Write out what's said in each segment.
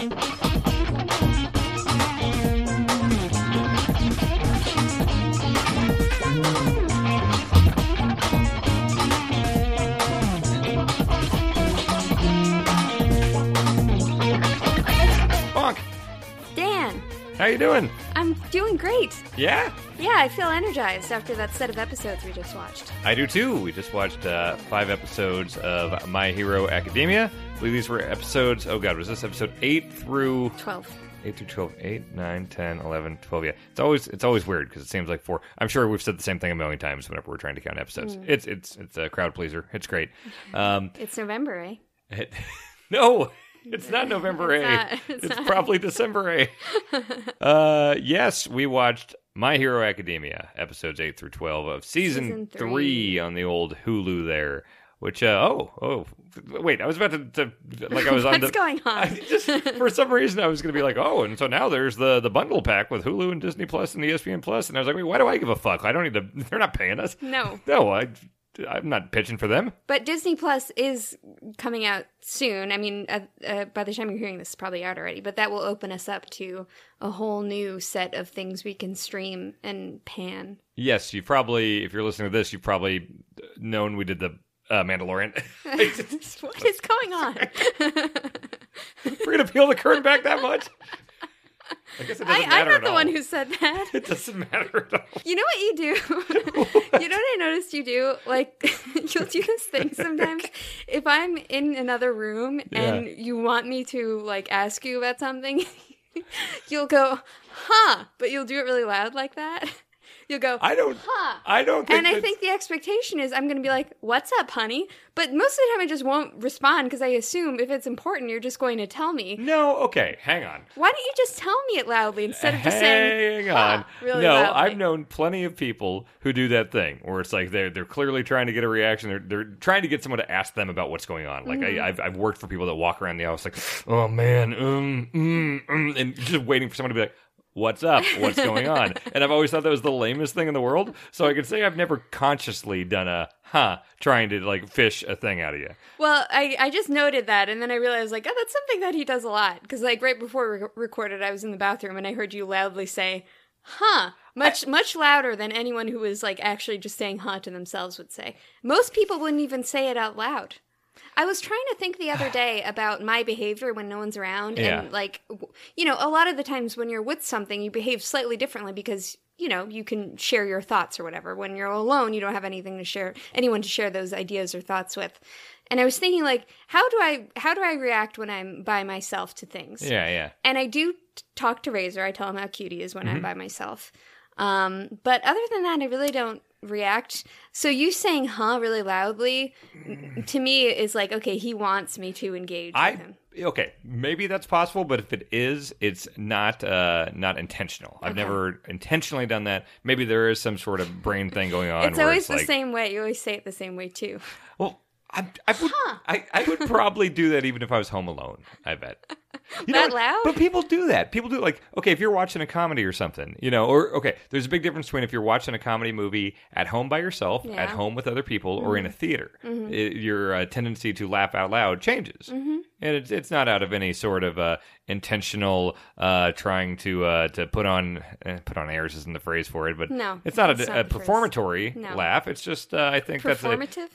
Bonk. Dan, How you doing? I'm doing great. Yeah? Yeah, I feel energized after that set of episodes we just watched. I do too. We just watched 5 episodes of My Hero Academia. I believe these were episodes, oh god, was this episode 8 through... 12. 8 through 12, 8, 9, 10, 11, 12, yeah. It's always weird because it seems like 4. I'm sure we've said the same thing a million times whenever we're trying to count episodes. It's a crowd pleaser. It's great. It's November, eh? No, it's not November It's A. not. It's It's not. probably December A. Yes, we watched My Hero Academia, episodes 8 through 12 of season 3 on the old Hulu there. Which, wait, I was about to like, I was on What's going on? For some reason, I was going to be like, oh, and so now there's the bundle pack with Hulu and Disney Plus and ESPN Plus. And I was like, wait, why do I give a fuck? I don't need to, they're not paying us. No. No, I'm not pitching for them. But Disney Plus is coming out soon. I mean, by the time you're hearing this, it's probably out already. But that will open us up to a whole new set of things we can stream and pan. Yes, you probably, if you're listening to this, you've probably known we did the Mandalorian. What is going on? We're going to peel the curtain back that much? I guess it doesn't matter I'm not at the all. one who said that. It doesn't matter at all. You know what you do? You know what I noticed you do? Like, you'll do this thing sometimes. If I'm in another room and you want me to, like, ask you about something, you'll go, huh, but you'll do it really loud like that. You'll go, I don't think and I think the expectation is I'm going to be like, what's up, honey? But most of the time I just won't respond because I assume if it's important, you're just going to tell me. No, okay, hang on. Why don't you just tell me it loudly instead of just saying, hang on. really no, loudly? I've known plenty of people who do that thing where it's like they're clearly trying to get a reaction. They're trying to get someone to ask them about what's going on. Like I've worked for people that walk around the house like, oh man, and just waiting for someone to be like, what's up? What's going on? And I've always thought that was the lamest thing in the world. So I could say I've never consciously done a trying to like fish a thing out of you. Well, I just noted that, and then I realized, like, oh, that's something that he does a lot. Because, like, right before we recorded, I was in the bathroom, and I heard you loudly say, much louder than anyone who was, like, actually just saying huh to themselves would say. Most people wouldn't even say it out loud. I was trying to think the other day about my behavior when no one's around. Yeah. And, like, you know, a lot of the times when you're with something, you behave slightly differently because, you know, you can share your thoughts or whatever. When you're alone, you don't have anyone to share those ideas or thoughts with. And I was thinking, like, how do I react when I'm by myself to things? Yeah. And I do talk to Razor. I tell him how cute he is when I'm by myself. But other than that, I really don't react. So you saying huh really loudly to me is like, okay, he wants me to engage with him. Okay, maybe that's possible, but if it is, it's not intentional. I've never intentionally done that. Maybe there is some sort of brain thing going on. It's where always it's the like, same way. You always say it the same way too. Well, I would probably do that even if I was home alone, I bet. That loud? But people do that. People do, like, okay, if you're watching a comedy or something, you know, or, okay, there's a big difference between if you're watching a comedy movie at home by yourself, at home with other people, or in a theater. Your tendency to laugh out loud changes. And it's not out of any sort of intentional trying to put on airs isn't the phrase for it, but No, it's not it's a not the phrase. performatory No. laugh. It's just, I think Performative?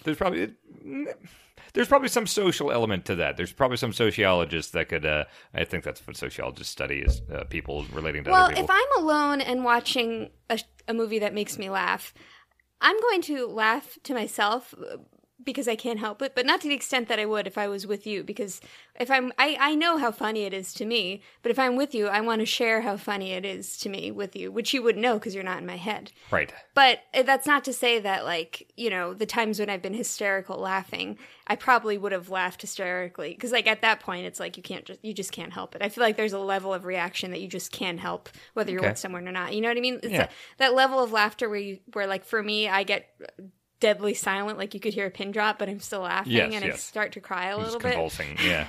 there's probably some social element to that. There's probably some sociologists that could, I think that's what sociologists study, is people relating to other people. If I'm alone and watching a movie that makes me laugh, I'm going to laugh to myself because I can't help it, but not to the extent that I would if I was with you. Because if I know how funny it is to me, but if I'm with you, I want to share how funny it is to me with you, which you wouldn't know because you're not in my head. Right. But that's not to say that, like, you know, the times when I've been hysterical laughing, I probably would have laughed hysterically. Because, like, at that point, it's like you just can't help it. I feel like there's a level of reaction that you just can't help, whether you're with someone or not. You know what I mean? It's that level of laughter where, like, for me, I get deadly silent, like you could hear a pin drop, but I'm still laughing, I start to cry a little bit. Convulsing, yeah.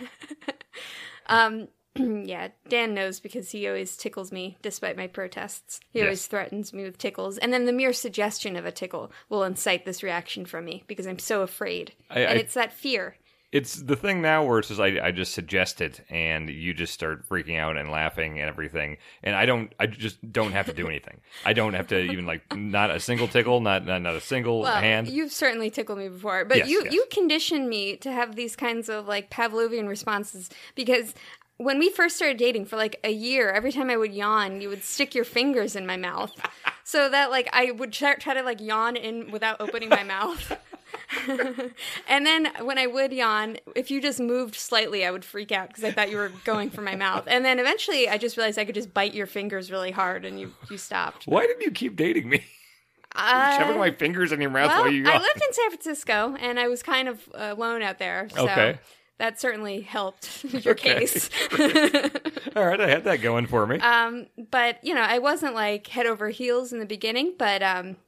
Yeah, Dan knows because he always tickles me despite my protests. He always threatens me with tickles. And then the mere suggestion of a tickle will incite this reaction from me because I'm so afraid. And it's that fear. it's the thing now where it's just I just suggest it and you just start freaking out and laughing and everything, and I just don't have to do anything. I don't have to even like not a single tickle, not a single hand. You've certainly tickled me before, but Yes, you yes. you conditioned me to have these kinds of like Pavlovian responses because when we first started dating for like a year, every time I would yawn, you would stick your fingers in my mouth, so that like I would try to like yawn in without opening my mouth. And then when I would yawn, if you just moved slightly, I would freak out because I thought you were going for my mouth. And then eventually I just realized I could just bite your fingers really hard and you stopped. Why did you keep dating me? Shoving my fingers in your mouth while you I yawn. lived in San Francisco and I was kind of alone out there. So Okay. that certainly helped your case. All right, I had that going for me. But, I wasn't like head over heels in the beginning, but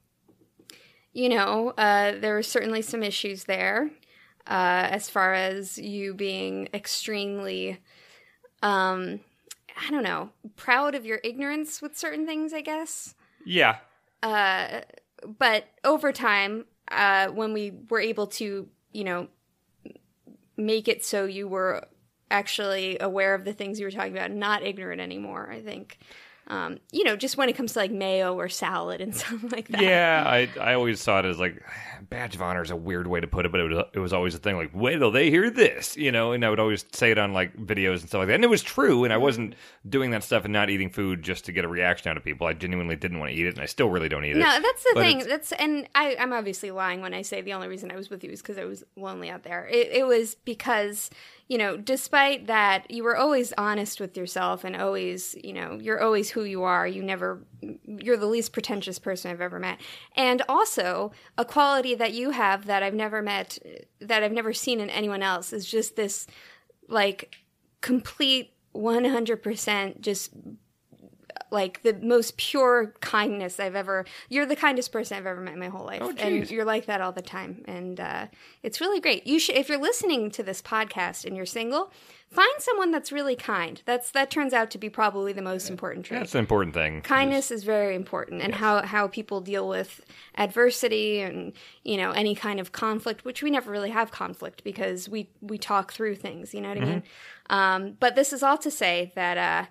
there were certainly some issues there as far as you being extremely, proud of your ignorance with certain things, I guess. Yeah. But over time, when we were able to, make it so you were actually aware of the things you were talking about, not ignorant anymore, I think. Just when it comes to like mayo or salad and stuff like that. Yeah, I always saw it as like badge of honor is a weird way to put it, but it was always a thing like, wait till they hear this, and I would always say it on like videos and stuff like that. And it was true, and I wasn't doing that stuff and not eating food just to get a reaction out of people. I genuinely didn't want to eat it, and I still really don't eat it. No, that's the But thing. And I'm obviously lying when I say the only reason I was with you is because I was lonely out there. It was because, despite that, you were always honest with yourself and always, you're always who you are. You're the least pretentious person I've ever met. And also, a quality that you have that I've never met, that I've never seen in anyone else is just this, like, complete 100% just like the most pure kindness you're the kindest person I've ever met in my whole life. Oh, and geez. you're like that all the time. And it's really great. If you're listening to this podcast and you're single, find someone that's really kind. That turns out to be probably the most important trait. That's an important thing. Kindness is very important, and how people deal with adversity and any kind of conflict, which we never really have conflict because we talk through things. You know what I mean? But this is all to say that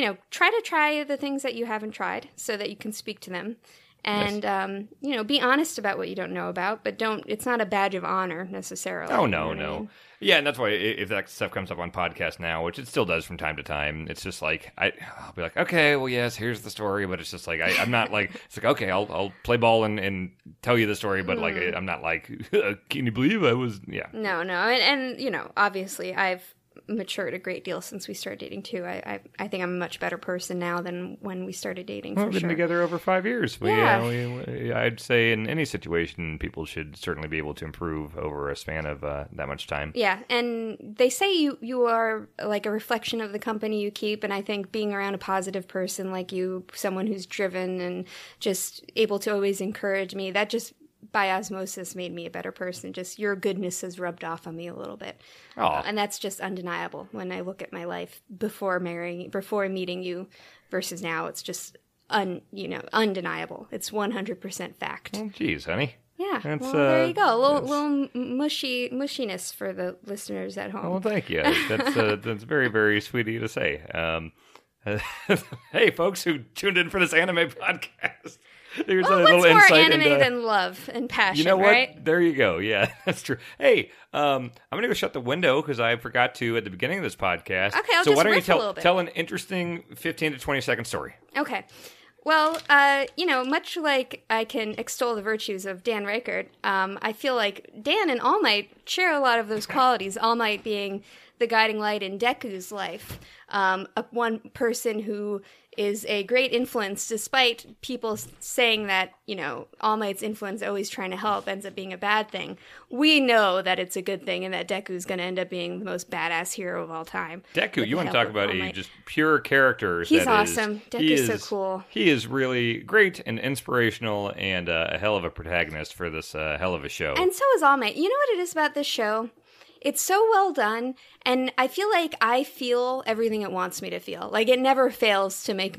try the things that you haven't tried so that you can speak to them, and be honest about what you don't know about, but it's not a badge of honor necessarily. Oh, you know no, what I no. mean? Yeah, and that's why if that stuff comes up on podcasts now, which it still does from time to time, it's just like, I'll be like, okay, well, yes, here's the story, but it's just like, I'm not like, it's like, okay, I'll play ball and tell you the story, but like, I'm not like, can you believe I was, yeah. No, and obviously I've matured a great deal since we started dating too. I think I'm a much better person now than when we started dating. Well, For we've been sure. together over 5 years. But Yeah. I'd say in any situation, people should certainly be able to improve over a span of that much time. Yeah, and they say you are like a reflection of the company you keep, and I think being around a positive person like you, someone who's driven and just able to always encourage me, that just by osmosis made me a better person. Just your goodness has rubbed off on me a little bit. Aw. And that's just undeniable when I look at my life before meeting you versus now. It's just undeniable. It's 100% fact. Well, geez, honey. Yeah. That's, well, there you go. A little mushiness for the listeners at home. Well, thank you. That's very, very sweet of you to say. Hey, folks who tuned in for this anime podcast. Here's a little what's more insight anime into than love and passion, You know what? right? There you go. Yeah, that's true. Hey, I'm going to go shut the window because I forgot to at the beginning of this podcast. Okay, I'll so just why don't you riff a little bit. tell an interesting 15 to 20 second story? Okay. Well, much like I can extol the virtues of Dan Reichert, I feel like Dan and All Might share a lot of those qualities, All Might being the guiding light in Deku's life. One person who is a great influence, despite people saying that, All Might's influence always trying to help ends up being a bad thing. We know that it's a good thing and that Deku's going to end up being the most badass hero of all time. Deku, with you the want to help talk of about All a Might. just pure character. He's that is- awesome. he Deku's so is- cool. He is really great and inspirational and a hell of a protagonist for this hell of a show. And so is All Might. You know what it is about this show? It's so well done, and I feel like I feel everything it wants me to feel. Like, it never fails to make me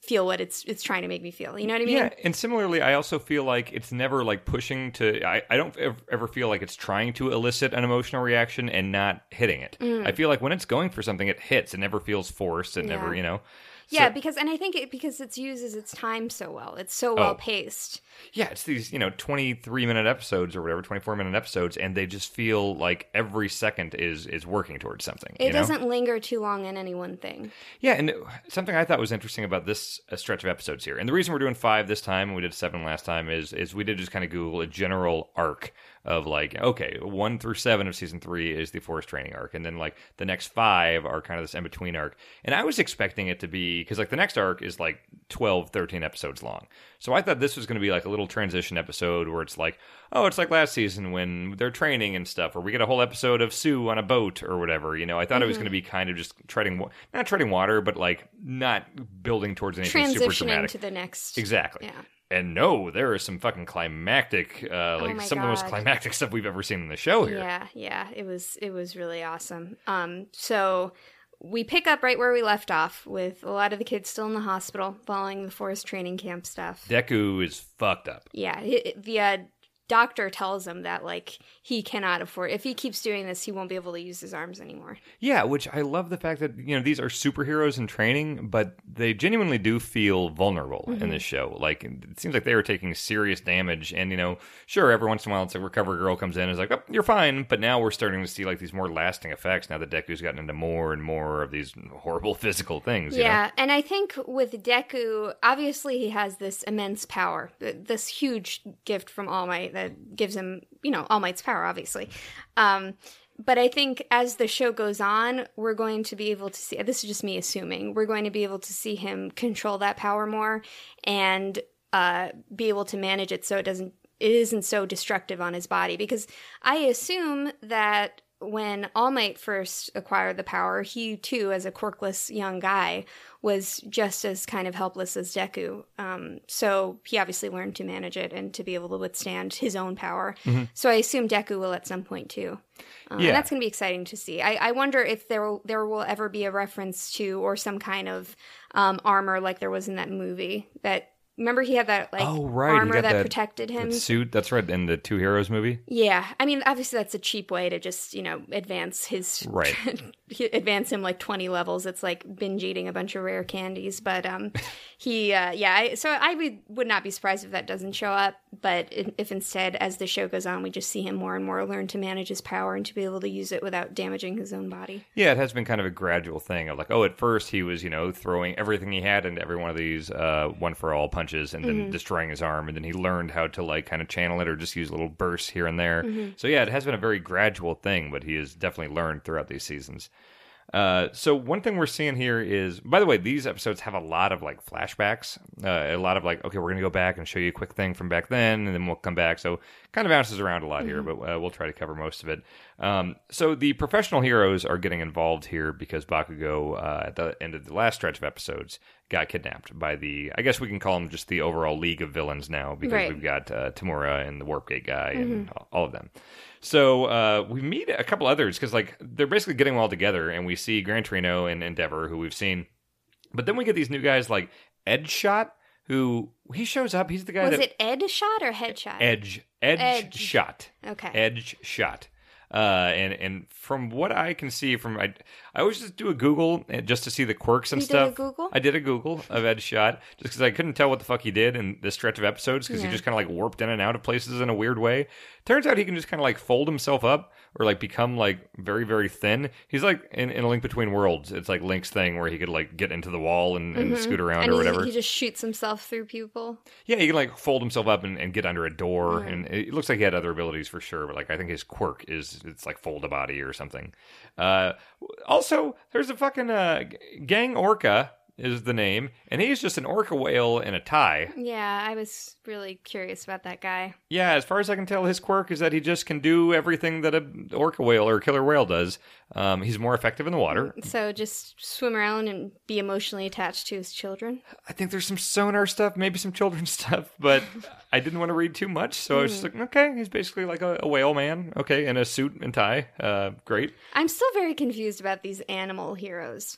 feel what it's trying to make me feel. You know what I mean? Yeah, and similarly, I also feel like it's never like pushing to. I don't ever feel like it's trying to elicit an emotional reaction and not hitting it. I feel like when it's going for something, it hits. It never feels forced. It never, Yeah, because I think because it uses its time so well. It's so well paced. Yeah, it's these 23-minute episodes or whatever, 24-minute episodes, and they just feel like every second is working towards something. It doesn't linger too long in any one thing. Yeah, and something I thought was interesting about this stretch of episodes here, and the reason we're doing 5 this time and we did 7 last time is we did just kind of Google a general arc of like, okay, 1 through 7 of season 3 is the force training arc, and then like the next 5 are kind of this in between arc. And I was expecting it to be, because like the next arc is like 12, 13 episodes long. So I thought this was going to be like a little transition episode where it's like, oh, it's like last season when they're training and stuff, or we get a whole episode of Sue on a boat or whatever. I thought it was going to be kind of just not treading water, but like not building towards anything super dramatic. Transitioning to the next. Exactly. Yeah. And no, there is some fucking climactic, some of the most climactic stuff we've ever seen in the show here. Yeah, it was really awesome. So we pick up right where we left off with a lot of the kids still in the hospital following the forest training camp stuff. Deku is fucked up. Yeah, the doctor tells him that like he cannot afford, if he keeps doing this, he won't be able to use his arms anymore. Yeah, which I love the fact that these are superheroes in training, but they genuinely do feel vulnerable in this show. Like it seems like they are taking serious damage, and sure, every once in a while it's like Recover Girl comes in and is like, oh, you're fine, but now we're starting to see like these more lasting effects now that Deku's gotten into more and more of these horrible physical things. Yeah, and I think with Deku, obviously he has this immense power, this huge gift from All Might that gives him, All Might's power, obviously. But I think as the show goes on, we're going to be able to see, this is just me assuming, we're going to be able to see him control that power more and be able to manage it so it isn't so destructive on his body. Because I assume that when All Might first acquired the power, he too, as a quirkless young guy, was just as kind of helpless as Deku. So he obviously learned to manage it and to be able to withstand his own power. So I assume Deku will at some point too. And that's going to be exciting to see. I wonder if there will ever be a reference to, or some kind of armor like there was in that movie that... Remember he had that armor that protected him? That suit, that's right, in the Two Heroes movie? Yeah. I mean, obviously that's a cheap way to just, advance his... Right. advance him like 20 levels. It's like binge eating a bunch of rare candies. But so I would not be surprised if that doesn't show up. But if instead, as the show goes on, we just see him more and more learn to manage his power and to be able to use it without damaging his own body. Yeah, it has been kind of a gradual thing of like, at first he was, throwing everything he had into every one of these one-for-all punches and then destroying his arm. And then he learned how to like kind of channel it or just use little bursts here and there. So yeah, it has been a very gradual thing, but he has definitely learned throughout these seasons. So one thing we're seeing here is, by the way, these episodes have a lot of like flashbacks, a lot of like, okay, we're going to go back and show you a quick thing from back then, and then we'll come back. So kind of bounces around a lot here, but we'll try to cover most of it. So the professional heroes are getting involved here because Bakugo, at the end of the last stretch of episodes, got kidnapped by I guess we can call them just the overall league of villains now, because we've got Tamura and the Warp Gate guy and all of them. So we meet a couple others because like they're basically getting all together, and we see Gran Torino and Endeavor, who we've seen, but then we get these new guys like Edgeshot, who he shows up. He's the guy. Was it Edgeshot or Headshot? Edgeshot. Okay. Edgeshot. And from what I can see I always just do a Google just to see the quirks and stuff. Did a Google? I did a Google of Edgeshot just because I couldn't tell what the fuck he did in this stretch of episodes because he just kind of like warped in and out of places in a weird way. Turns out he can just kind of like fold himself up or like become like very, very thin. He's like in A Link Between Worlds. It's like Link's thing where he could like get into the wall and scoot around or whatever. He just shoots himself through people. Yeah, he can like fold himself up and get under a door. And it looks like he had other abilities for sure. But like I think his quirk is it's like fold a body or something. Also, there's a fucking Gang Orca is the name, and he's just an orca whale in a tie. Yeah, I was really curious about that guy. Yeah, as far as I can tell, his quirk is that he just can do everything that an orca whale or a killer whale does. He's more effective in the water. So just swim around and be emotionally attached to his children. I think there's some sonar stuff, maybe some children's stuff, but I didn't want to read too much, so I was just like, okay, he's basically like a whale man, okay, in a suit and tie. Great. I'm still very confused about these animal heroes.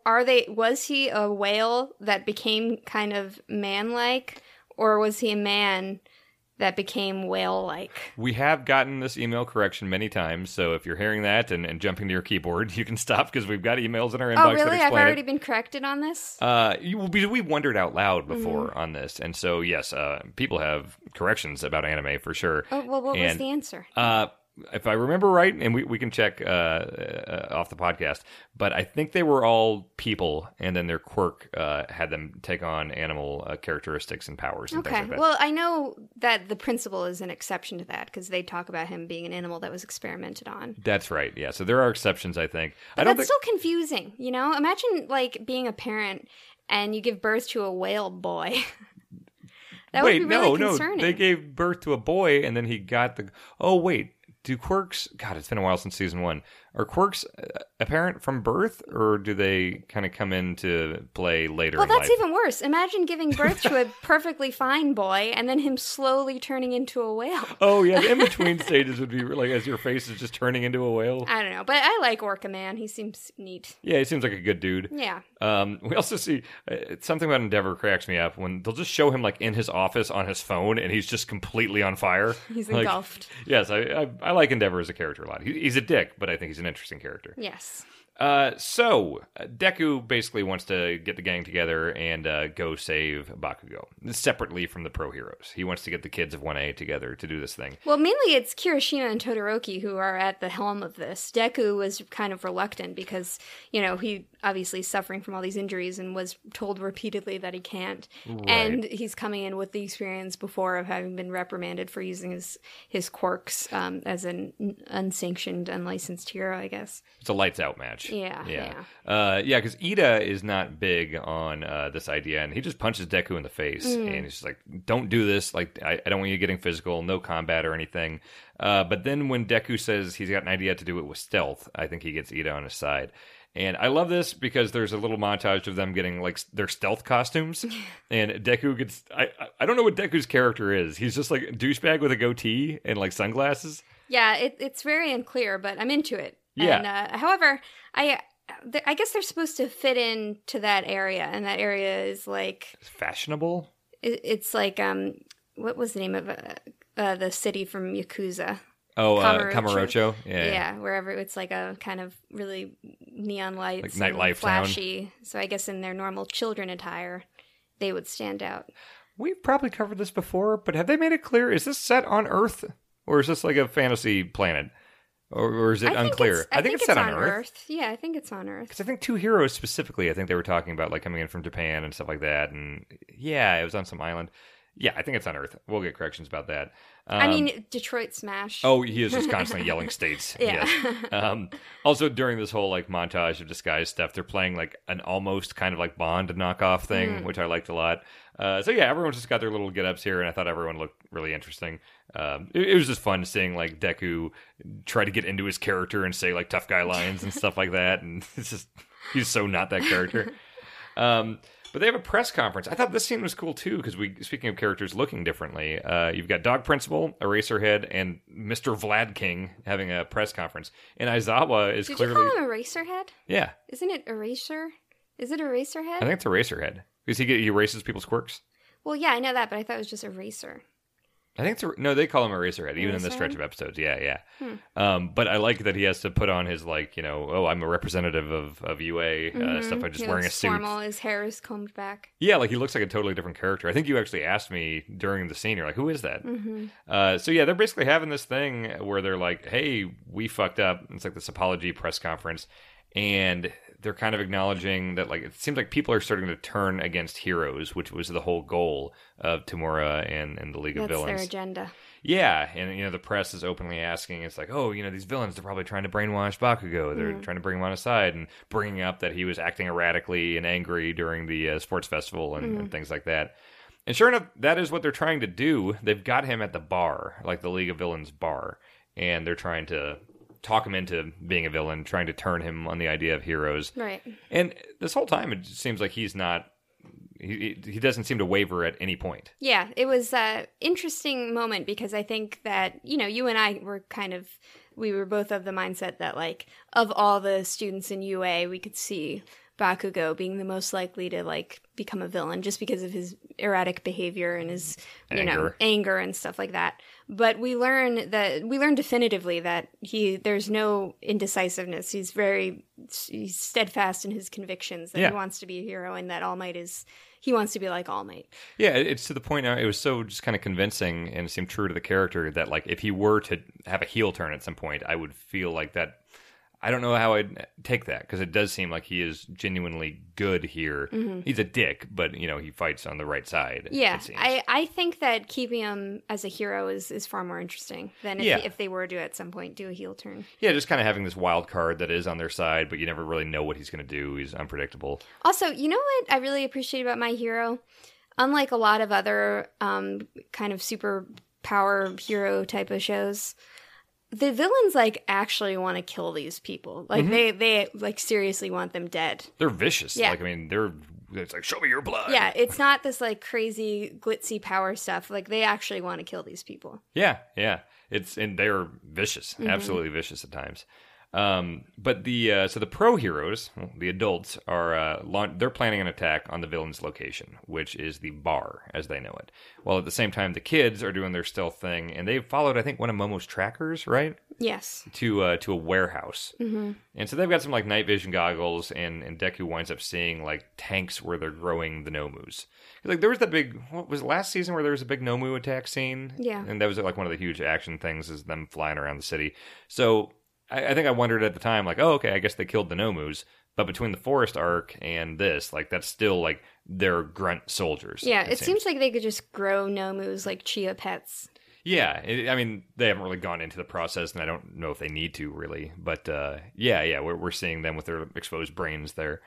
Was he a whale that became kind of man-like, or was he a man that became whale-like? We have gotten this email correction many times, so if you're hearing that and jumping to your keyboard, you can stop because we've got emails in our inbox. Oh, really? That explain I've already been corrected on this? We wondered out loud before on this, and so yes, people have corrections about anime for sure. Oh, well, what was the answer? If I remember right, and we can check off the podcast, but I think they were all people, and then their quirk had them take on animal characteristics and powers and things like that. Well, I know that the principal is an exception to that, because they talk about him being an animal that was experimented on. That's right, yeah. So there are exceptions, I think. But that's still confusing, you know? Imagine, like, being a parent, and you give birth to a whale boy. That would be really concerning. No, they gave birth to a boy, and then he got the... Oh, wait. Do quirks... God, it's been a while since season 1. Are quirks apparent from birth, or do they kind of come into play later in life? Well, that's even worse. Imagine giving birth to a perfectly fine boy, and then him slowly turning into a whale. Oh, yeah. The in-between stages would be like as your face is just turning into a whale. I don't know, but I like Orca Man. He seems neat. Yeah, he seems like a good dude. Yeah. We also see... something about Endeavor cracks me up when they'll just show him like in his office on his phone, and he's just completely on fire. He's engulfed. Yes, I like Endeavor as a character a lot. He's a dick, but I think he's an interesting character. Yes. So Deku basically wants to get the gang together and go save Bakugo, separately from the pro heroes. He wants to get the kids of 1A together to do this thing. Well, mainly it's Kirishima and Todoroki who are at the helm of this. Deku was kind of reluctant because, you know, he obviously is suffering from all these injuries and was told repeatedly that he can't. Right. And he's coming in with the experience before of having been reprimanded for using his quirks as an unsanctioned, unlicensed hero, I guess. It's a lights out match. Yeah. Because Ida is not big on this idea, and he just punches Deku in the face, and he's just like, don't do this, like, I don't want you getting physical, no combat or anything. But then when Deku says he's got an idea to do it with stealth, I think he gets Ida on his side. And I love this because there's a little montage of them getting like their stealth costumes, and Deku gets, I don't know what Deku's character is. He's just like a douchebag with a goatee and like sunglasses. Yeah, it's very unclear, but I'm into it. Yeah. And, however, I guess they're supposed to fit into that area, and that area is like... It's fashionable? It's like, what was the name of the city from Yakuza? Oh, Kamurocho? Yeah, wherever it's like a kind of really neon lights, like nightlife flashy. town. So I guess in their normal children attire, they would stand out. We've probably covered this before, but have they made it clear? Is this set on Earth, or is this like a fantasy planet? Or is it unclear? I think it's set on Earth. Yeah, I think it's on Earth. Because I think 2 heroes specifically, I think they were talking about like coming in from Japan and stuff like that. And yeah, it was on some island. Yeah, I think it's on Earth. We'll get corrections about that. I mean, Detroit Smash. Oh, he is just constantly yelling states. Yeah. Yes. Also, during this whole like montage of disguise stuff, they're playing like an almost kind of like Bond knockoff thing, which I liked a lot. So yeah, everyone's just got their little get-ups here, and I thought everyone looked really interesting. It was just fun seeing like Deku try to get into his character and say like tough guy lines and stuff like that, and it's just he's so not that character. But they have a press conference. I thought this scene was cool too because speaking of characters looking differently, you've got Dog Principal, Eraserhead, and Mr. Vlad King having a press conference, and Aizawa is clearly. Did you call him Eraserhead? Yeah. Isn't it Eraser? Is it Eraserhead? I think it's Eraserhead because he erases people's quirks. Well, yeah, I know that, but I thought it was just Eraser. I think no, they call him Eraserhead, even in the stretch of episodes. Yeah. But I like that he has to put on his, like, you know, oh, I'm a representative of UA stuff by just wearing a suit. Formal, his hair is combed back. Yeah, like he looks like a totally different character. I think you actually asked me during the scene, you're like, who is that? So yeah, they're basically having this thing where they're like, hey, we fucked up. It's like this apology press conference. And they're kind of acknowledging that, like, it seems like people are starting to turn against heroes, which was the whole goal of Tamura and the League of Villains. That's their agenda. Yeah, and, you know, the press is openly asking, it's like, oh, you know, these villains, they're probably trying to brainwash Bakugo. They're trying to bring him on his side and bringing up that he was acting erratically and angry during the sports festival and things like that. And sure enough, that is what they're trying to do. They've got him at the bar, like the League of Villains bar, and they're trying to talk him into being a villain, trying to turn him on the idea of heroes. Right. And this whole time, it seems like he's not. He doesn't seem to waver at any point. Yeah, it was an interesting moment because I think that, you and I were we were both of the mindset that, like, of all the students in UA, we could see Bakugo being the most likely to, like, become a villain just because of his erratic behavior and his, anger and stuff like that. But we learn definitively that there's no indecisiveness. He's steadfast in his convictions that he wants to be a hero and that All Might he wants to be like All Might. Yeah, it's to the point now, it was so just kind of convincing and it seemed true to the character that, like, if he were to have a heel turn at some point, I would feel like that. I don't know how I'd take that, because it does seem like he is genuinely good here. Mm-hmm. He's a dick, but, he fights on the right side. Yeah, I think that keeping him as a hero is far more interesting than if they were to, at some point, do a heel turn. Yeah, just kind of having this wild card that is on their side, but you never really know what he's going to do. He's unpredictable. Also, you know what I really appreciate about My Hero? Unlike a lot of other kind of superpower hero type of shows, the villains, like, actually want to kill these people. Like, they like, seriously want them dead. They're vicious. Yeah. Like, I mean, it's like, show me your blood. Yeah, it's not this, like, crazy, glitzy power stuff. Like, they actually want to kill these people. Yeah. And they're vicious. Mm-hmm. Absolutely vicious at times. But the pro heroes, the adults, are they're planning an attack on the villain's location, which is the bar as they know it. While at the same time, the kids are doing their stealth thing, and they've followed, I think, one of Momo's trackers, right? Yes. To a warehouse, and so they've got some, like, night vision goggles, and Deku winds up seeing, like, tanks where they're growing the Nomus. Like, there was that big, what was it, last season where there was a big Nomu attack scene? Yeah, and that was, like, one of the huge action things, is them flying around the city. So I think I wondered at the time, like, oh, okay, I guess they killed the Nomus. But between the forest arc and this, like, that's still, like, they're grunt soldiers. Yeah, it seems like they could just grow Nomus like chia pets. Yeah, I mean, they haven't really gone into the process, and I don't know if they need to, really. But, we're seeing them with their exposed brains there.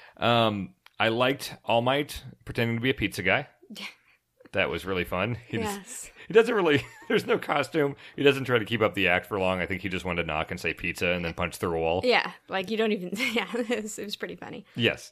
I liked All Might pretending to be a pizza guy. That was really fun. He doesn't really, there's no costume. He doesn't try to keep up the act for long. I think he just wanted to knock and say pizza and then punch through a wall. Yeah, like, you don't even, it was pretty funny. Yes.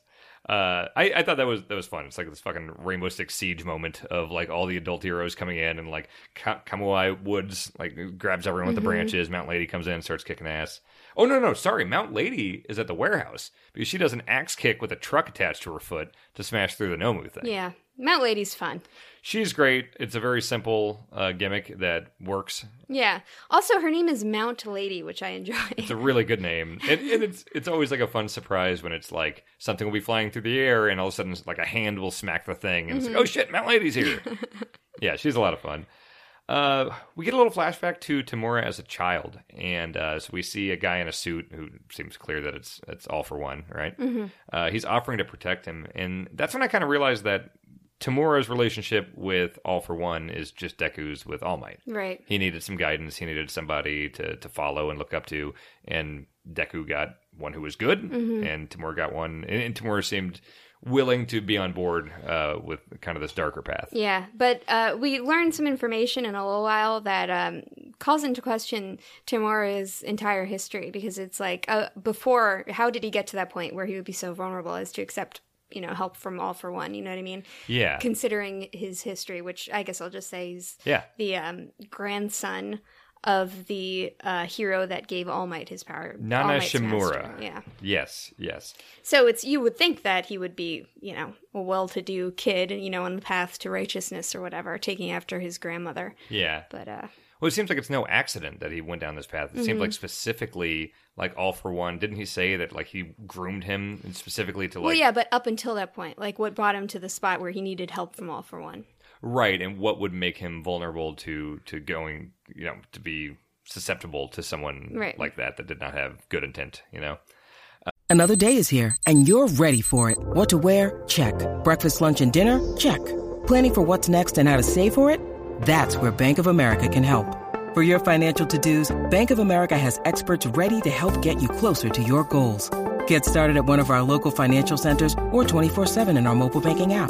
I thought that was fun. It's like this fucking Rainbow Six Siege moment of, like, all the adult heroes coming in, and, like, Kamui Woods, like, grabs everyone with the branches. Mount Lady comes in and starts kicking ass. Oh, no, sorry. Mount Lady is at the warehouse because she does an axe kick with a truck attached to her foot to smash through the Nomu thing. Yeah. Mount Lady's fun. She's great. It's a very simple gimmick that works. Yeah. Also, her name is Mount Lady, which I enjoy. It's a really good name. And it's always, like, a fun surprise when it's, like, something will be flying through the air and all of a sudden, like, a hand will smack the thing. And it's like, oh, shit, Mount Lady's here. Yeah, she's a lot of fun. We get a little flashback to Tamura as a child. And so we see a guy in a suit who seems clear that it's All for One, right? Mm-hmm. He's offering to protect him. And that's when I kind of realized that Tamura's relationship with All for One is just Deku's with All Might. Right. He needed some guidance. He needed somebody to follow and look up to. And Deku got one who was good. Mm-hmm. And Tamura got one. And Tamura seemed willing to be on board with kind of this darker path. Yeah, but we learned some information in a little while that calls into question Tamura's entire history. Because it's like, before, how did he get to that point where he would be so vulnerable as to accept help from All for One, you know what I mean? Yeah. Considering his history, which I guess I'll just say he's the grandson of the hero that gave All Might his power. Nana Shimura. Master. Yeah. Yes. So you would think that he would be, a well-to-do kid, on the path to righteousness or whatever, taking after his grandmother. Yeah. But, well, it seems like it's no accident that he went down this path. It seemed like specifically, like, All for One. Didn't he say that, like, he groomed him specifically to, like... Well, yeah, but up until that point, like, what brought him to the spot where he needed help from All for One? Right, and what would make him vulnerable to going, to be susceptible to someone like that did not have good intent, Another day is here, and you're ready for it. What to wear? Check. Breakfast, lunch, and dinner? Check. Planning for what's next and how to save for it? That's where Bank of America can help. For your financial to-dos, Bank of America has experts ready to help get you closer to your goals. Get started at one of our local financial centers or 24/7 in our mobile banking app.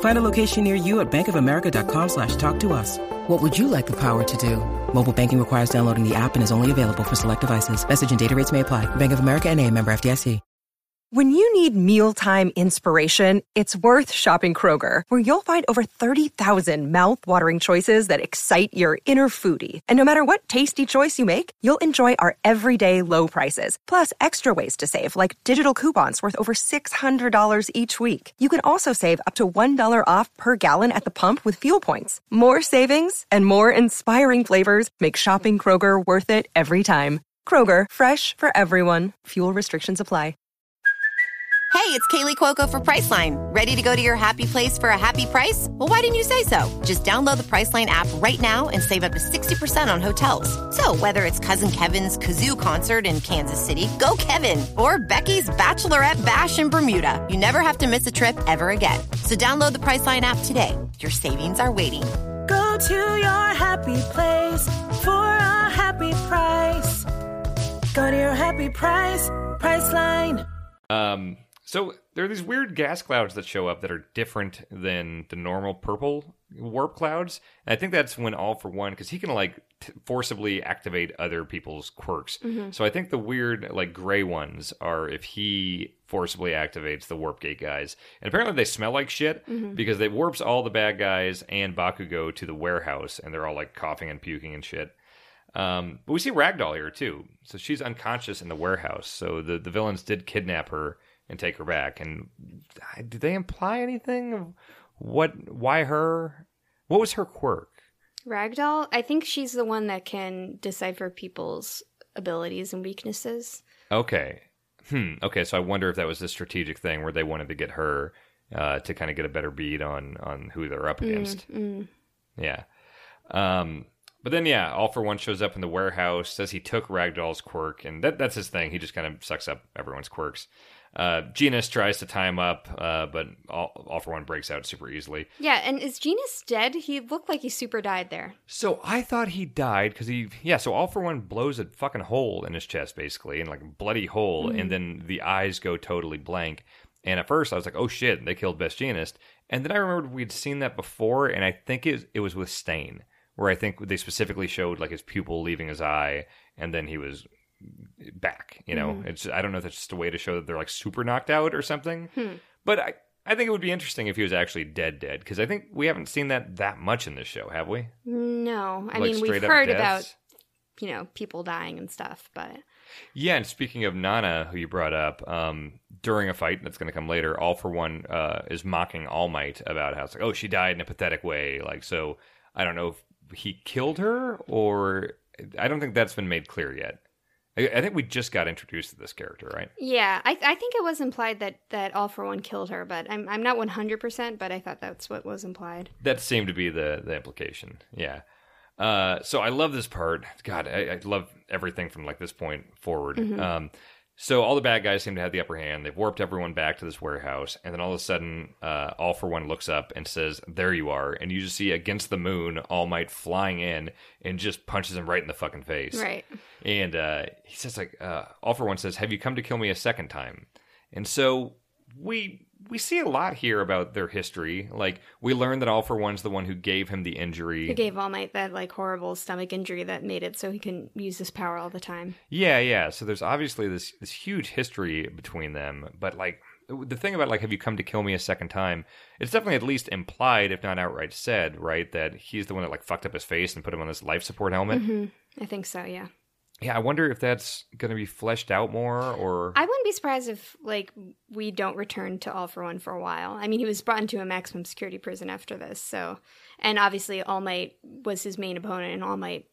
Find a location near you at bankofamerica.com/talktous. What would you like the power to do? Mobile banking requires downloading the app and is only available for select devices. Message and data rates may apply. Bank of America N.A., member FDIC. When you need mealtime inspiration, it's worth shopping Kroger, where you'll find over 30,000 mouth-watering choices that excite your inner foodie. And no matter what tasty choice you make, you'll enjoy our everyday low prices, plus extra ways to save, like digital coupons worth over $600 each week. You can also save up to $1 off per gallon at the pump with fuel points. More savings and more inspiring flavors make shopping Kroger worth it every time. Kroger, fresh for everyone. Fuel restrictions apply. Hey, it's Kaylee Cuoco for Priceline. Ready to go to your happy place for a happy price? Well, why didn't you say so? Just download the Priceline app right now and save up to 60% on hotels. So whether it's Cousin Kevin's Kazoo Concert in Kansas City, go Kevin, or Becky's Bachelorette Bash in Bermuda, you never have to miss a trip ever again. So download the Priceline app today. Your savings are waiting. Go to your happy place for a happy price. Go to your happy price, Priceline. So there are these weird gas clouds that show up that are different than the normal purple warp clouds. And I think that's when All For One, because he can forcibly activate other people's quirks. Mm-hmm. So I think the weird gray ones are if he forcibly activates the warp gate guys. And apparently they smell like shit because they warps all the bad guys and Bakugo to the warehouse, and they're all coughing and puking and shit. But we see Ragdoll here too. So she's unconscious in the warehouse. So the villains did kidnap her and take her back. And do they imply anything of why her? What was her quirk? Ragdoll? I think she's the one that can decipher people's abilities and weaknesses. Okay. Okay, so I wonder if that was a strategic thing where they wanted to get her to kind of get a better bead on who they're up against. Yeah. But then, All For One shows up in the warehouse, says he took Ragdoll's quirk, and that's his thing. He just kind of sucks up everyone's quirks. Genis tries to tie him up, but All For One breaks out super easily. Yeah, and is Genis dead? He looked like he super died there. So I thought he died because so All For One blows a fucking hole in his chest, basically, and a bloody hole, and then the eyes go totally blank. And at first I was like, oh shit, they killed Best Jeanist. And then I remembered we'd seen that before, and I think it was with Stain, where I think they specifically showed his pupil leaving his eye, and then he was back. I don't know if that's just a way to show that they're super knocked out or something. But I think it would be interesting if he was actually dead, because I think we haven't seen that much in this show, have we? No. I mean, we've heard about, people dying and stuff, but... Yeah, and speaking of Nana, who you brought up, during a fight that's going to come later, All For One is mocking All Might about how it's she died in a pathetic way. So I don't know if he killed her, or I don't think that's been made clear yet. I think we just got introduced to this character, right? Yeah, I think it was implied that All For One killed her, but I'm not 100%, but I thought that's what was implied. That seemed to be the implication, yeah. So I love this part. God, I love everything from this point forward. So all the bad guys seem to have the upper hand. They've warped everyone back to this warehouse. And then all of a sudden, All For One looks up and says, there you are. And you just see against the moon, All Might flying in and just punches him right in the fucking face. Right. And he says, All For One says, have you come to kill me a second time? And so we see a lot here about their history. We learn that All For One's the one who gave him the injury. Who gave All Might that horrible stomach injury that made it so he can use his power all the time. Yeah. So there's obviously this huge history between them. But the thing about have you come to kill me a second time? It's definitely at least implied, if not outright said, right, that he's the one that fucked up his face and put him on this life support helmet. I think so. Yeah. Yeah, I wonder if that's going to be fleshed out more, or... I wouldn't be surprised if, we don't return to All For One for a while. I mean, he was brought into a maximum security prison after this, so... And obviously, All Might was his main opponent, and All Might,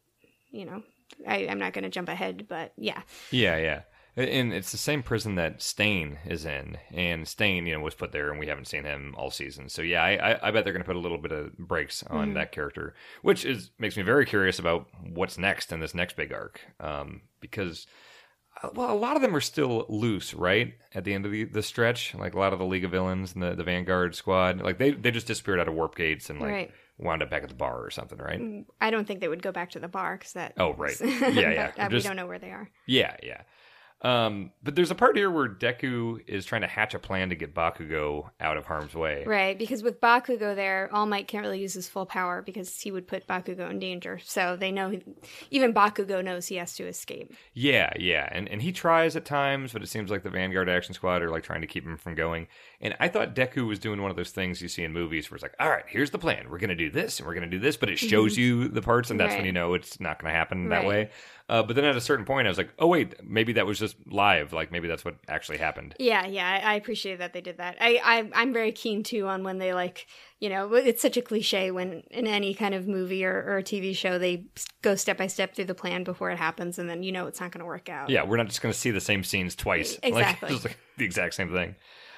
I'm not going to jump ahead, but yeah. Yeah. And it's the same prison that Stain is in, and Stain, was put there, and we haven't seen him all season. So yeah, I bet they're going to put a little bit of brakes on that character, which makes me very curious about what's next in this next big arc, because a lot of them are still loose, right? At the end of the stretch, a lot of the League of Villains and the Vanguard squad, they just disappeared out of warp gates and right. wound up back at the bar or something, right? I don't think they would go back to the bar because that. Oh right, yeah. We don't know where they are. Yeah. But there's a part here where Deku is trying to hatch a plan to get Bakugo out of harm's way. Right, because with Bakugo there, All Might can't really use his full power because he would put Bakugo in danger. So they know, even Bakugo knows he has to escape. Yeah. And he tries at times, but it seems like the Vanguard Action Squad are like trying to keep him from going. And I thought Deku was doing one of those things you see in movies where it's like, all right, here's the plan. We're going to do this and we're going to do this, but it shows you the parts, and that's when you know it's not going to happen that way. But then at a certain point, I was like, oh, wait, maybe that was just live. Like, maybe that's what actually happened. Yeah, I appreciate that they did that. I'm very keen, too, on when they, like, you know, it's such a cliche when in any kind of movie or a TV show, they go step by step through the plan before it happens, and then you know it's not going to work out. Yeah, we're not just going to see the same scenes twice. Exactly. Like, it's like the exact same thing.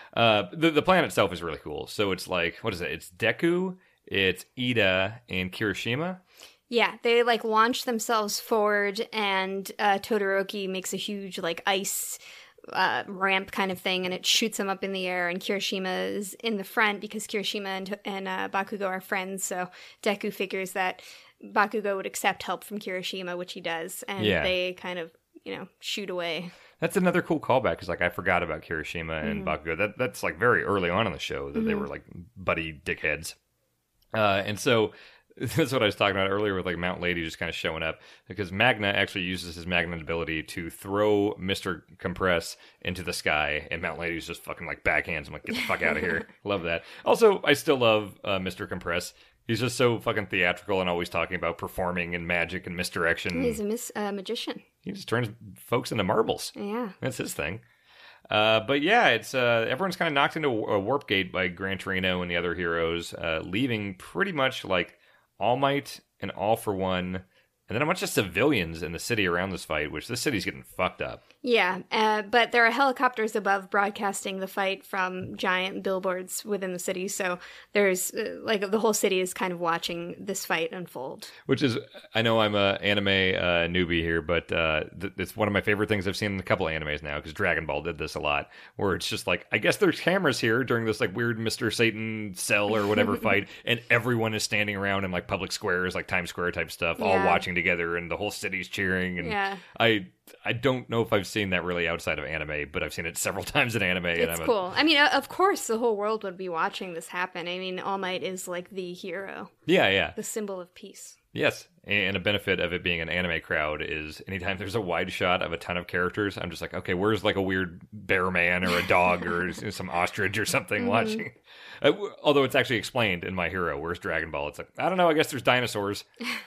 The plan itself is really cool. So it's like, what is it? It's Deku, it's Ida, and Kirishima. Yeah, they like launch themselves forward, and Todoroki makes a huge like ice ramp kind of thing, and it shoots him up in the air. And Kirishima is in the front because Kirishima and Bakugo are friends. So Deku figures that Bakugo would accept help from Kirishima, which he does, and they kind of shoot away. That's another cool callback because like I forgot about Kirishima and Bakugo. That's like very early on in the show that they were like buddy dickheads, and so. That's what I was talking about earlier with like Mount Lady just kind of showing up, because Magna actually uses his magnet ability to throw Mr. Compress into the sky, and Mount Lady's just fucking like backhands him like, get the fuck out of here. Love that. Also, I still love Mr. Compress. He's just so fucking theatrical and always talking about performing and magic and misdirection. He's a magician. He just turns folks into marbles. Yeah. That's his thing. But yeah, it's everyone's kind of knocked into a warp gate by Gran Torino and the other heroes, leaving pretty much like All Might and All for One, and then a bunch of civilians in the city around this fight, which this city's getting fucked up. Yeah, but there are helicopters above broadcasting the fight from giant billboards within the city, so there's, like, the whole city is kind of watching this fight unfold. Which is, I know I'm a anime newbie here, but it's one of my favorite things I've seen in a couple of animes now, because Dragon Ball did this a lot, where it's just like, I guess there's cameras here during this, like, weird Mr. Satan Cell or whatever fight, and everyone is standing around in, like, public squares, like Times Square type stuff, all watching together, and the whole city's cheering, and I don't know if I've seen that really outside of anime, but I've seen it several times in anime. It's cool. I mean, of course, the whole world would be watching this happen. I mean, All Might is like the hero. Yeah. The symbol of peace. Yes, and a benefit of it being an anime crowd is anytime there's a wide shot of a ton of characters, I'm just like, okay, where's like a weird bear man or a dog or some ostrich or something watching? Although it's actually explained in My Hero, where's Dragon Ball? It's like, I don't know, I guess there's dinosaurs.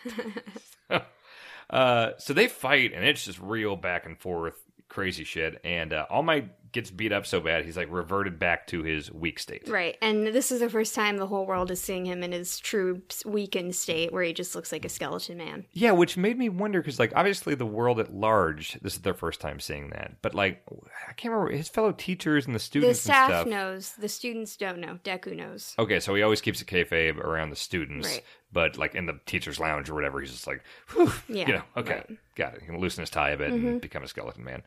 So they fight, and it's just real back and forth, crazy shit. And All Might gets beat up so bad, he's like reverted back to his weak state. Right, and this is the first time the whole world is seeing him in his true weakened state, where he just looks like a skeleton man. Yeah, which made me wonder, because like obviously the world at large, this is their first time seeing that. But like, I can't remember, his fellow teachers and the students and stuff. The staff knows, the students don't know. Deku knows. Okay, so he always keeps a kayfabe around the students. Right. But like in the teacher's lounge or whatever, he's just like, whew, okay, got it. He can loosen his tie a bit and become a skeleton man.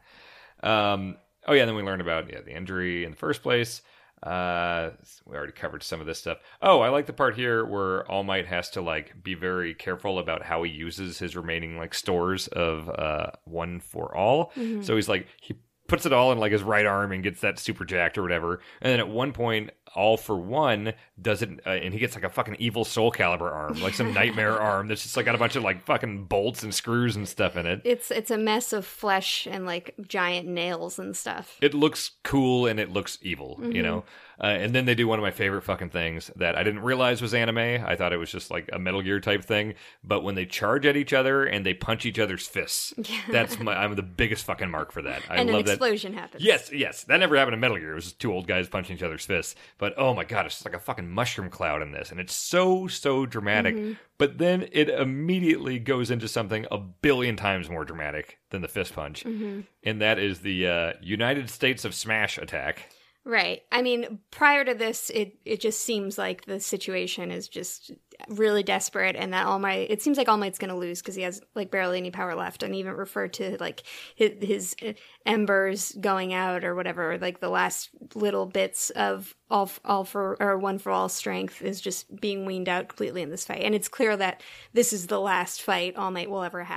Oh yeah, and then we learned about the injury in the first place. We already covered some of this stuff. Oh, I like the part here where All Might has to like be very careful about how he uses his remaining like stores of One for All. So he's like, he puts it all in like his right arm and gets that super jacked or whatever. And then at one point, All for One does it, and he gets like a fucking evil Soul Calibur arm, like some nightmare arm that's just like got a bunch of like fucking bolts and screws and stuff in it. It's a mess of flesh and like giant nails and stuff. It looks cool and it looks evil, you know? And then they do one of my favorite fucking things that I didn't realize was anime. I thought it was just like a Metal Gear type thing. But when they charge at each other and they punch each other's fists, I'm the biggest fucking mark for that. I and love an explosion happens. Yes. That never happened in Metal Gear. It was just two old guys punching each other's fists. But oh my god, it's just like a fucking mushroom cloud in this. And it's so dramatic. But then it immediately goes into something a billion times more dramatic than the fist punch. And that is the United States of Smash attack. Right. I mean, prior to this, it just seems like the situation is just really desperate, and that it seems like All Might's going to lose because he has like barely any power left, and even referred to like his embers going out or whatever, like the last little bits of One for All strength is just being weaned out completely in this fight. And it's clear that this is the last fight All Might will ever have.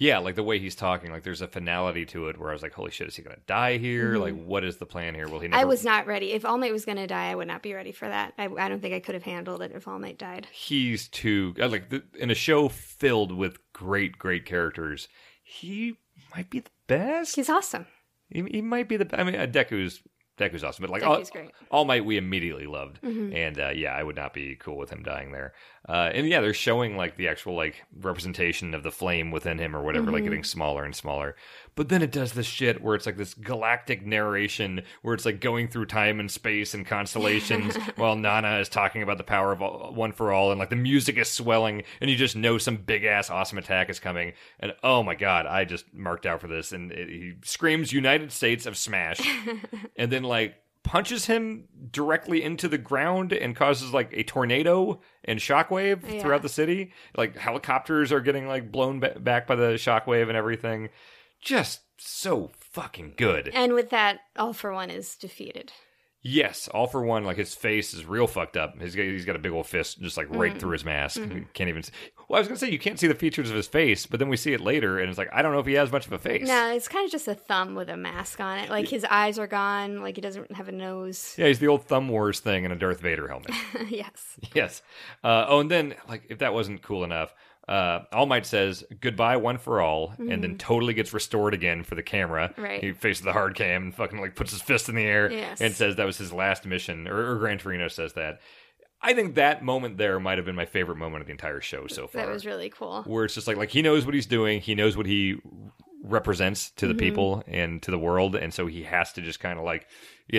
Yeah, like the way he's talking, like there's a finality to it where I was like, holy shit, is he going to die here? Like, what is the plan here? Will he never... I was not ready. If All Might was going to die, I would not be ready for that. I don't think I could have handled it if All Might died. He's too... in a show filled with great, great characters, he might be the best. He's awesome. He might be the... I mean, Deku's awesome, but like Deku's great. All Might we immediately loved, and I would not be cool with him dying there. And yeah, they're showing like the actual like representation of the flame within him or whatever, like getting smaller and smaller. But then it does this shit where it's like this galactic narration where it's like going through time and space and constellations while Nana is talking about the power of One for All, and like the music is swelling, and you just know some big ass awesome attack is coming. And oh my god, I just marked out for this. And he screams United States of Smash, and then like punches him directly into the ground and causes like a tornado and shockwave throughout the city. Like helicopters are getting like blown back by the shockwave and everything. Just so fucking good. And with that, All for One is defeated. Yes, All for One, like his face is real fucked up. He's got a big old fist just like right through his mask. You can't even see. Well, I was going to say you can't see the features of his face, but then we see it later and it's like, I don't know if he has much of a face. No, it's kind of just a thumb with a mask on it. Like his eyes are gone, like he doesn't have a nose. Yeah, he's the old Thumb Wars thing in a Darth Vader helmet. Yes. Yes. And then, like, if that wasn't cool enough, All Might says goodbye One for All, and then totally gets restored again for the camera. Right. He faces the hard cam and fucking like puts his fist in the air Yes. and says that was his last mission, or Gran Torino says that. I think that moment there might have been my favorite moment of the entire show so far. That was really cool. Where it's just like he knows what he's doing, he knows what he represents to the people and to the world, and so he has to just kind of like,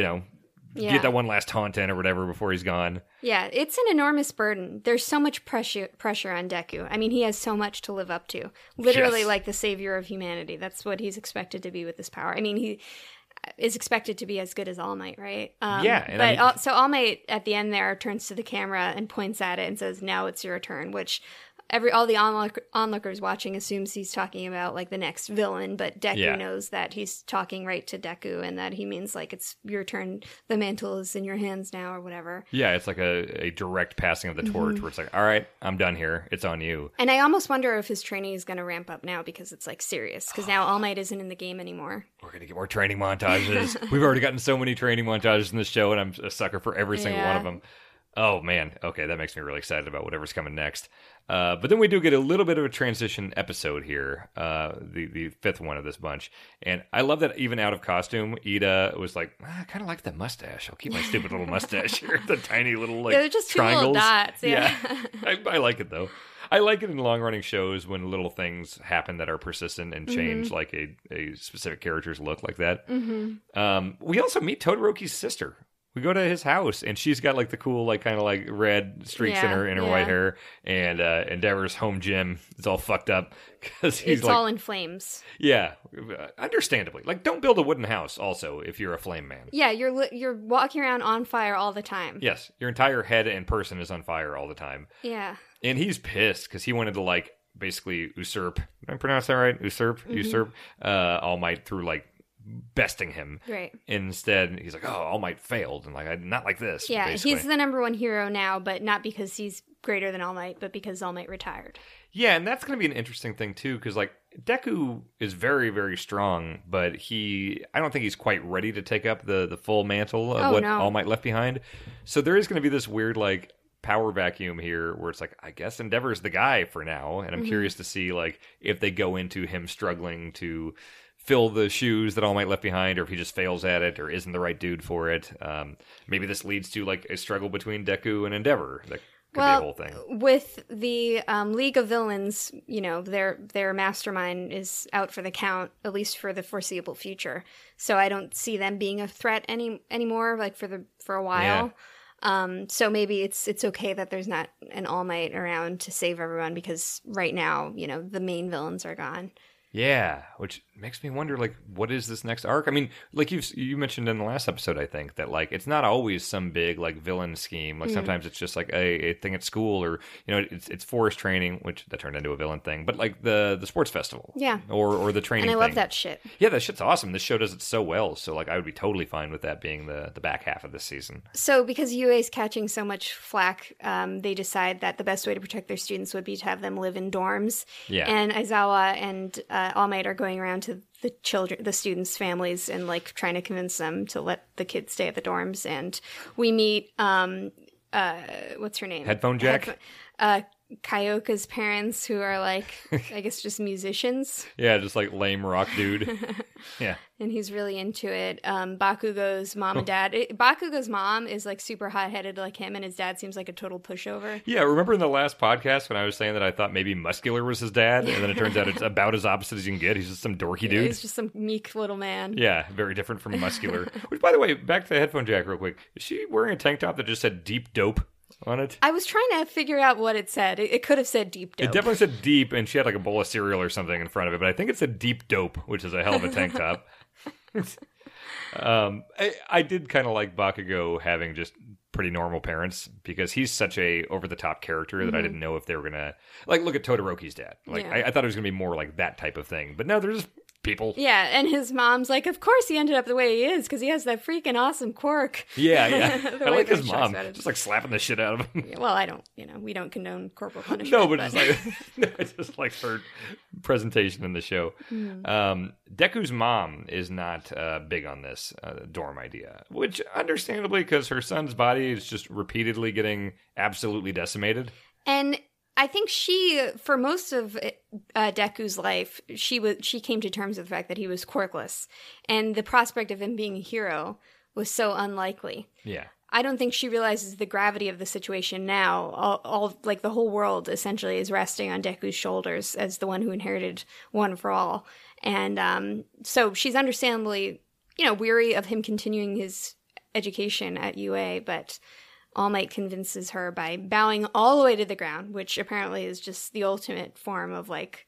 get that one last taunt in or whatever before he's gone. Yeah, it's an enormous burden. There's so much pressure on Deku. I mean, he has so much to live up to. Literally Yes. like the savior of humanity. That's what he's expected to be with this power. I mean, he is expected to be as good as All Might, right? So All Might at the end there turns to the camera and points at it and says, "Now it's your turn," which all the onlookers watching assumes he's talking about like the next villain, but Deku knows that he's talking right to Deku and that he means like it's your turn, the mantle is in your hands now or whatever. Yeah, it's like a direct passing of the torch where it's like, all right, I'm done here. It's on you. And I almost wonder if his training is going to ramp up now because it's like serious, because now All Might isn't in the game anymore. We're going to get more training montages. We've already gotten so many training montages in this show, and I'm a sucker for every single one of them. Oh, man. Okay, that makes me really excited about whatever's coming next. But then we do get a little bit of a transition episode here, the fifth one of this bunch. And I love that even out of costume, Ida was like, I kind of like the mustache. I'll keep my stupid little mustache here. The tiny little, like, they're just triangles. Two little dots. Yeah. I like it, though. I like it in long-running shows when little things happen that are persistent and change, like a specific character's look like that. We also meet Todoroki's sister. We go to his house, and she's got like the cool, like kind of like red streaks in her white hair, and Endeavor's home gym is all fucked up because he's it's all in flames. Yeah, understandably. Like, don't build a wooden house. Also, if you're a flame man. Yeah, you're walking around on fire all the time. Yes, your entire head and person is on fire all the time. Yeah, and he's pissed because he wanted to like basically usurp. Did I pronounce that right? Usurp All Might through like besting him. Right. Instead, he's like, oh, All Might failed, and like not like this. Yeah, basically. He's the number one hero now, but not because he's greater than All Might, but because All Might retired. Yeah, and that's going to be an interesting thing too, because like Deku is very, very strong, but I don't think he's quite ready to take up the full mantle of All Might left behind. So there is going to be this weird like power vacuum here where it's like, I guess Endeavor's the guy for now, and I'm curious to see like if they go into him struggling to fill the shoes that All Might left behind, or if he just fails at it or isn't the right dude for it. Maybe this leads to like a struggle between Deku and Endeavor. That could be a whole thing. With the League of Villains, their mastermind is out for the count, at least for the foreseeable future. So I don't see them being a threat anymore, like for a while. Yeah. So maybe it's okay that there's not an All Might around to save everyone, because right now, the main villains are gone. Yeah, which makes me wonder, like, what is this next arc? I mean, like you mentioned in the last episode, I think, that, like, it's not always some big, like, villain scheme. Like, sometimes it's just, like, a thing at school, or, it's forest training, which that turned into a villain thing, but, like, the sports festival. Yeah. Or the training thing. And I love thing. that shit. Yeah, that shit's awesome. This show does it so well, so, like, I would be totally fine with that being the back half of this season. So, because UA's catching so much flack, they decide that the best way to protect their students would be to have them live in dorms. Yeah. And Aizawa and All Might are going around to the students' families and like trying to convince them to let the kids stay at the dorms. And we meet what's her name? Headphone Jack? Kyoka's parents, who are like, I guess just musicians. Yeah, just like lame rock dude. Yeah. And he's really into it. Bakugo's mom and dad. Bakugo's mom is like super hot-headed like him, and his dad seems like a total pushover. Yeah, remember in the last podcast when I was saying that I thought maybe Muscular was his dad, and then it turns out it's about as opposite as you can get. He's just some dorky dude. He's just some meek little man. Yeah, very different from Muscular. Which, by the way, back to the Headphone Jack real quick. Is she wearing a tank top that just said Deep Dope on it? I was trying to figure out what it said. It could have said Deep Dope. It definitely said Deep, and she had like a bowl of cereal or something in front of it, but I think it said Deep Dope, which is a hell of a tank top. I did kind of like Bakugo having just pretty normal parents, because he's such a over-the-top character that I didn't know if they were going to... Like, look at Todoroki's dad. Like, Yeah. I thought it was going to be more like that type of thing. But no, they're just people. Yeah, and his mom's like, of course he ended up the way he is, because he has that freaking awesome quirk. Yeah, yeah. The I way like his British mom. talks about it. Just like slapping the shit out of him. Yeah, well, I don't, we don't condone corporal punishment. No, but it's like I just like her presentation in the show. Deku's mom is not big on this dorm idea, which understandably, because her son's body is just repeatedly getting absolutely decimated. And I think she, for most of Deku's life, she came to terms with the fact that he was quirkless, and the prospect of him being a hero was so unlikely. Yeah. I don't think she realizes the gravity of the situation now. All like the whole world essentially is resting on Deku's shoulders as the one who inherited One for All, and so she's understandably, weary of him continuing his education at UA, but All Might convinces her by bowing all the way to the ground, which apparently is just the ultimate form of like,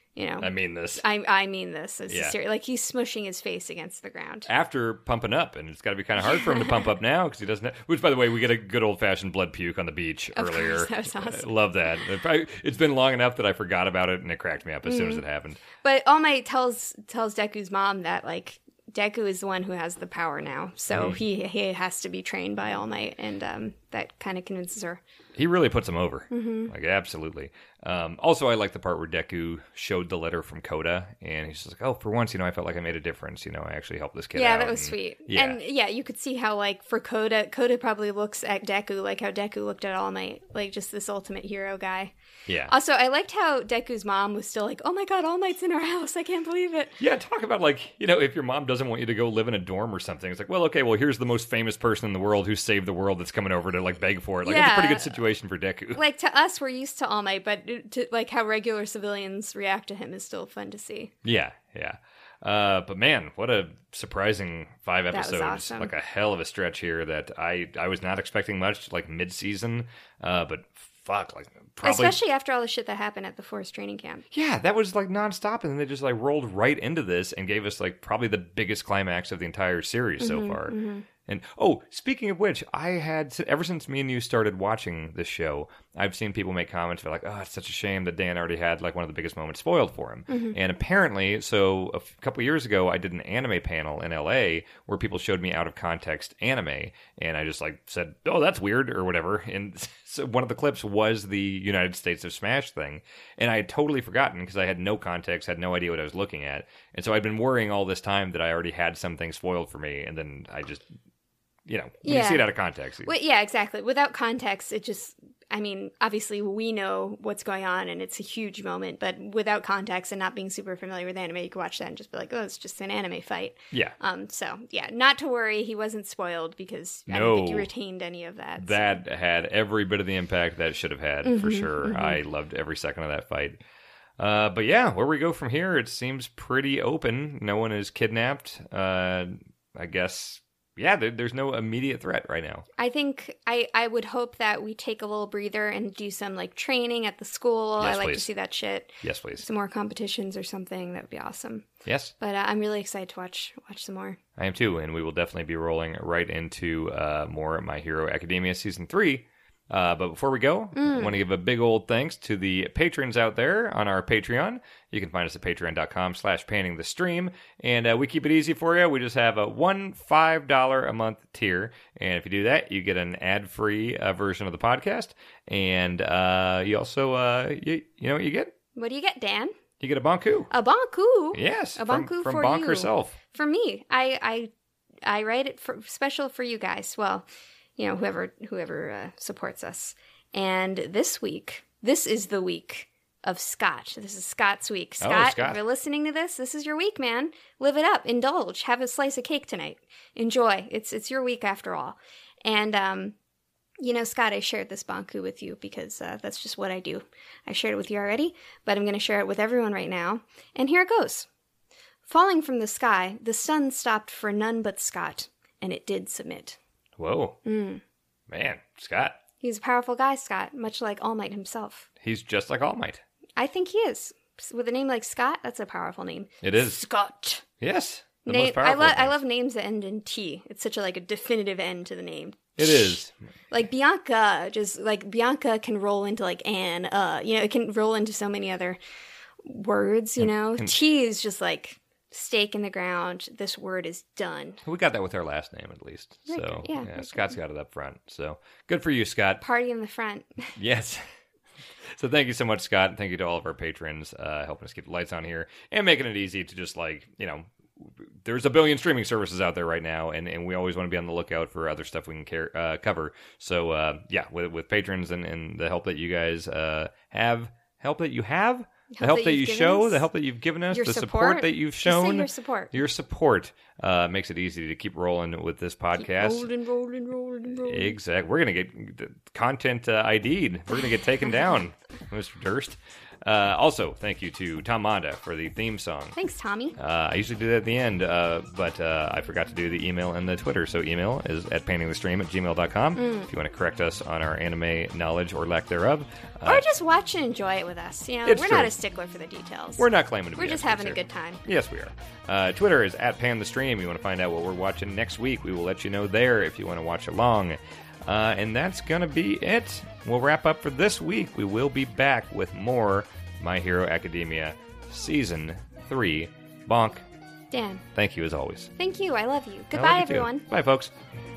I mean this. I mean this. It's Yeah. like he's smushing his face against the ground. After pumping up, and it's got to be kind of hard for him to pump up now because he doesn't have, which, by the way, we get a good old-fashioned blood puke on the beach Of earlier. course, that was awesome. I love that. It's been long enough that I forgot about it, and it cracked me up as soon as it happened. But All Might tells Deku's mom that like Deku is the one who has the power now, so he has to be trained by All Might, and that kind of convinces her. He really puts him over. Like, absolutely. Also, I like the part where Deku showed the letter from Koda, and he's just like, oh, for once, I felt like I made a difference. I actually helped this kid out. Yeah, that was and- sweet. Yeah. And yeah, you could see how like for Koda probably looks at Deku like how Deku looked at All Might, like just this ultimate hero guy. Yeah. Also, I liked how Deku's mom was still like, oh my god, All Might's in our house. I can't believe it. Yeah, talk about like, if your mom doesn't want you to go live in a dorm or something, it's like, well, okay, well, here's the most famous person in the world who saved the world that's coming over to like beg for it. Like, that's a pretty Yeah. good situation for Deku. Like to us, we're used to All Might, but to like how regular civilians react to him is still fun to see. Yeah, yeah. But man, what a surprising 5 was episodes. awesome. Like a hell of a stretch here that I was not expecting much, like mid-season. But fuck, like probably... Especially after all the shit that happened at the Forest training camp. Yeah, that was like nonstop, and then they just like rolled right into this and gave us like probably the biggest climax of the entire series so far. And oh, speaking of which, I had ever since me and you started watching this show, I've seen people make comments about like, oh, it's such a shame that Dan already had like one of the biggest moments spoiled for him. And apparently, so a couple years ago, I did an anime panel in LA where people showed me out of context anime, and I just like said, oh, that's weird or whatever. And so one of the clips was the United States of Smash thing, and I had totally forgotten because I had no context, had no idea what I was looking at, and so I'd been worrying all this time that I already had something spoiled for me, and then I just. When you see it out of context. Well, yeah, exactly. Without context, it just, obviously we know what's going on and it's a huge moment, but without context and not being super familiar with anime, you could watch that and just be like, oh, it's just an anime fight. Yeah. So, yeah, not to worry. He wasn't spoiled because I don't think he retained any of that. That had every bit of the impact that it should have had, for sure. I loved every second of that fight. But yeah, where we go from here, it seems pretty open. No one is kidnapped. I guess... Yeah, there's no immediate threat right now. I think I would hope that we take a little breather and do some like training at the school. Yes, I like please. to see that shit. Yes, please. Some more competitions or something. That would be awesome. Yes. But I'm really excited to watch some more. I am too, and we will definitely be rolling right into more My Hero Academia Season 3. But before we go, I want to give a big old thanks to the patrons out there on our Patreon. You can find us at patreon.com/paintingthestream. And we keep it easy for you. We just have a $5 a month tier. And if you do that, you get an ad-free version of the podcast. And you also, you know what you get? What do you get, Dan? You get a Bonku. A Bonku. Yes. A Bonku from for Bonk you. herself. For me. I write it special for you guys. Well, whoever supports us. And this week, this is the week of Scott. This is Scott's week. Scott, if you're listening to this is your week, man. Live it up. Indulge. Have a slice of cake tonight. Enjoy. It's your week after all. And, Scott, I shared this Bonku with you because that's just what I do. I shared it with you already, but I'm going to share it with everyone right now. And here it goes. Falling from the sky, the sun stopped for none but Scott, and it did submit. Whoa. Man, Scott. He's a powerful guy, Scott, much like All Might himself. He's just like All Might. I think he is. With a name like Scott, that's a powerful name. It is. Scott. Yes. The most powerful I love names that end in T. It's such a definitive end to the name. It is. Like Bianca, Bianca can roll into like Anne. It can roll into so many other words, T is just like stake in the ground. This word is done. We got that with our last name, at least. So, yeah. Scott's got it up front. So, good for you, Scott. Party in the front. Yes. So, thank you so much, Scott. Thank you to all of our patrons helping us keep the lights on here and making it easy to just there's a billion streaming services out there right now, and we always want to be on the lookout for other stuff we can cover. So, with patrons and the help that you guys have, the help that you show, the help that you've given us, the support that you've shown. Your support makes it easy to keep rolling with this podcast. Keep rolling. Exactly. We're going to get the content ID'd. We're going to get taken down, Mr. Durst. Also, thank you to Tom Monda for the theme song. Thanks, Tommy. I usually do that at the end, but I forgot to do the email and the Twitter. So email is at paintingthestream@gmail.com if you want to correct us on our anime knowledge or lack thereof. Or just watch and enjoy it with us. We're not a stickler for the details. We're not claiming to be. We're just having a good time. Yes, we are. Twitter is at @panthestream. You want to find out what we're watching next week, we will let you know there if you want to watch along. And that's going to be it. We'll wrap up for this week. We will be back with more My Hero Academia Season 3. Bonk. Dan. Thank you as always. Thank you. I love you. Goodbye, everyone. Bye, folks.